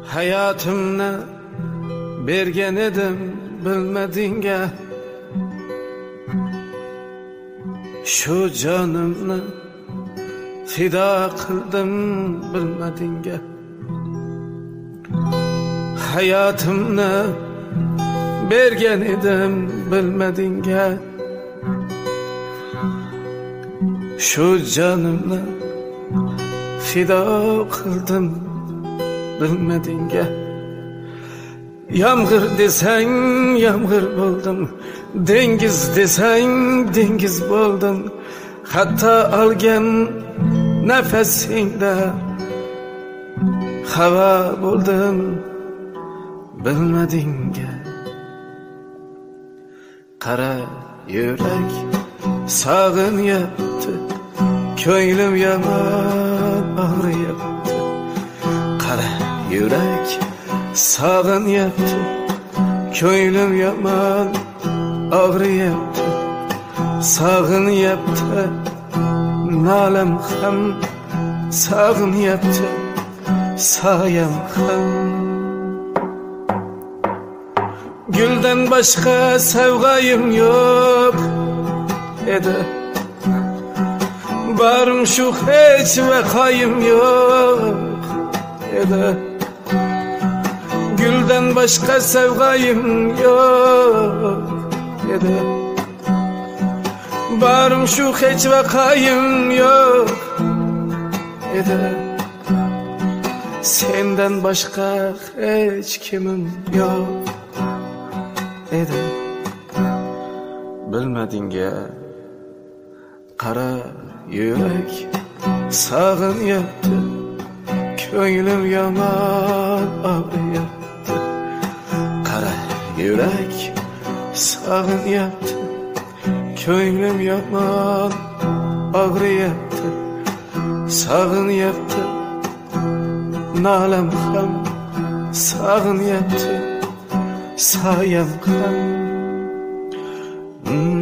Hayotimni bergan edim bilmadingga, shu jonimni fido qildim bilmadingga. Hayotimni bergan edim bilmadingga, shu jonimni fido qildim bilmadingga. Yomg'ir desang yomg'ir bo'ldim, dengiz desang dengiz bo'ldim. Hatto olgan nafasingda havo bo'ldim bilmadingga. Qara yurak sog'inyapti, ko'nglim yomon og'riyapti. Qara yurak sog'inyapti, ko'nglim yomon og'riyapti. Sog'inyapti, nolam ham sog'inyapti, soyam ham. Guldan boshqa sevgayim yo'q edi, barim shu hech vaqoyim yo'q edi. Guldan boshqa sevgayim yo'q edi, barim shu hech vaqoyim yo'q edi. Sendan boshqa hech kimim yo'q edi bilmadingga. Qara yurak sog'inyapti, ko'nglim yomon og'riyapti. Qara yurak sog'inyapti, ko'nglim yomon og'riyapti. Sog'inyapti, nolam ham sog'inyapti, soyam ham.